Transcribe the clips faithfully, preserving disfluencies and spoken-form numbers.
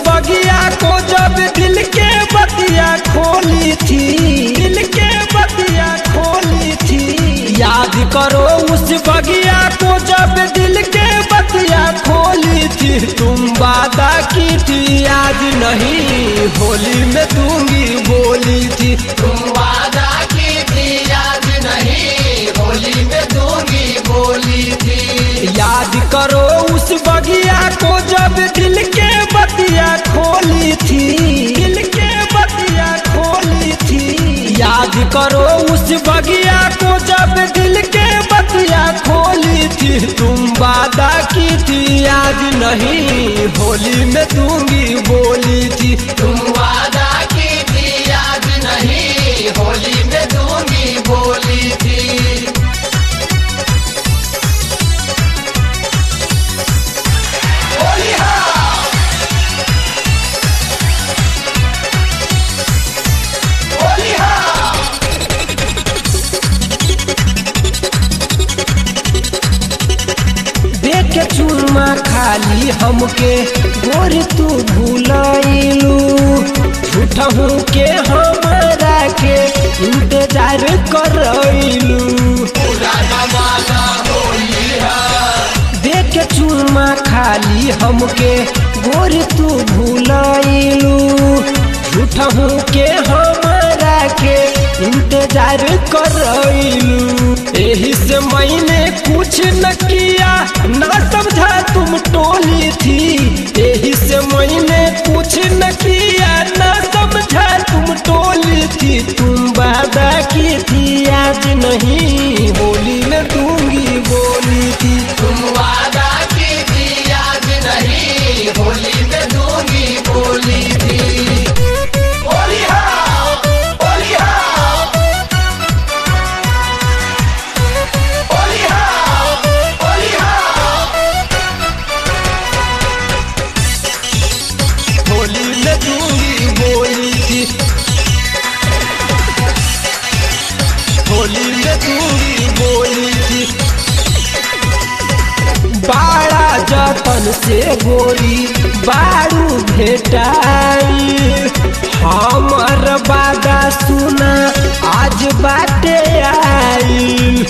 बगिया को जब दिल के बतिया खोली थी, दिल के बतिया खोली थी। याद करो उस बगिया को जब दिल के बतिया खोली थी। तुम वादा की थी आज नहीं होली में दूंगी बोली थी। तुम वादा की थी आज नहीं होली में दूंगी बोली थी। याद करो उस बगिया को जब दिल के बतिया खोली थी, दिल के बतिया खोली थी। याद करो उस बगिया को जब दिल के बतिया खोली थी। तुम वादा की थी आज नहीं होली में दूंगी बोली थी। तुम वादा की थी आज नहीं होली में दूंगी बोली थी। देख चूरमा खाली हमके गोर तू भूलू। झूठहू के हमारा के इंतजार करलू। देख चूरमा खाली हमके गोर तू भूलू। झूठहू के हमारा के इंतजार करलू। यही से मैंने कुछ न किया ना समझा तुम टोली थी। यही से मैंने कुछ न किया ना समझा तुम टोली थी। तुम वादा की थी आज नहीं होली में दूंगी बोली थी। तुम वादा की थी आज नहीं होली में दूंगी बोली थी। होली में दूंगी बोली थी। बाड़ा जतन से गोरी बारू भेटाई। हमर वादा सुना आज बाटे आई।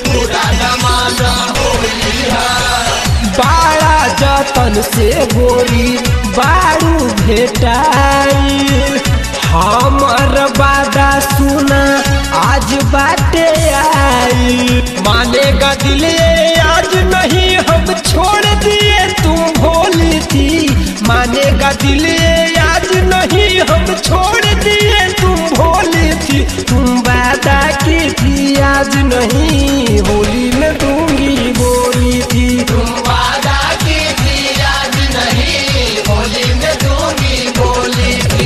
बाड़ा जतन से गोरी बारू भेटाई। हमर वादा सुना आज बाटे आई। मानेगा दिल ये आज नहीं हम छोड़ दिए तुम भोली थी। मानेगा दिल ये आज नहीं हम छोड़ दिए तुम भोली थी। तुम वादा की थी आज नहीं होली में दूंगी बोली थी। तुम वादा की थी आज नहीं होली में दूंगी बोली थी।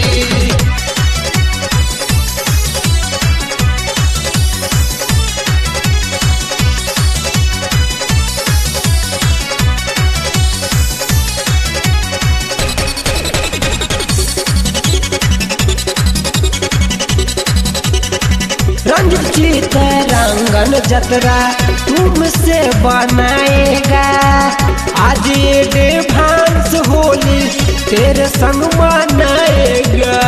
रंजित चितरंगन जतरा तुमसे बनाएगा। आज ये देवांश होली तेरे संग मनाएगा।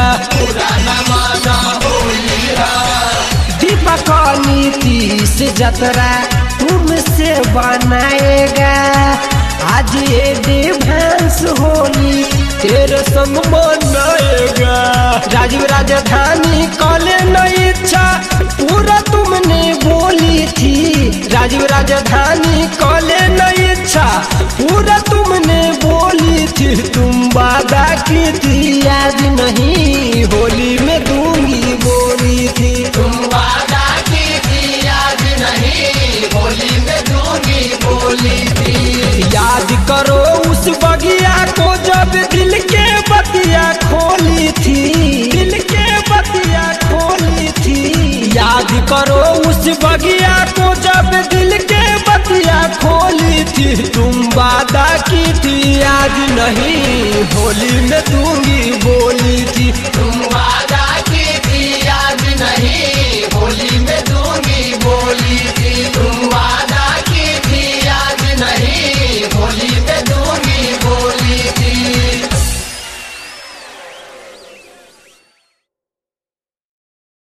दीपक नीतीश जतरा तुमसे बनाएगा। आज ये देवांश होली तेरे संग मनाएगा। राजीव राजधानी कॉले नहीं इच्छा पूरा तुमने बोली थी। राजीव राजधानी कॉले नहीं इच्छा पूरा तुमने बोली थी। तुम वादा की थी आज नहीं होली में दूंगी बोली थी। तुम वादा की थी आज नहीं होली में दूंगी बोली थी। याद करो उस बगिया को जब दिल के बतिया खोली थी, दिल के बतिया खोली थी। याद करो उस बगिया को जब दिल के बतिया खोली थी। तुम वादा की थी आज नहीं होली में दूंगी बोली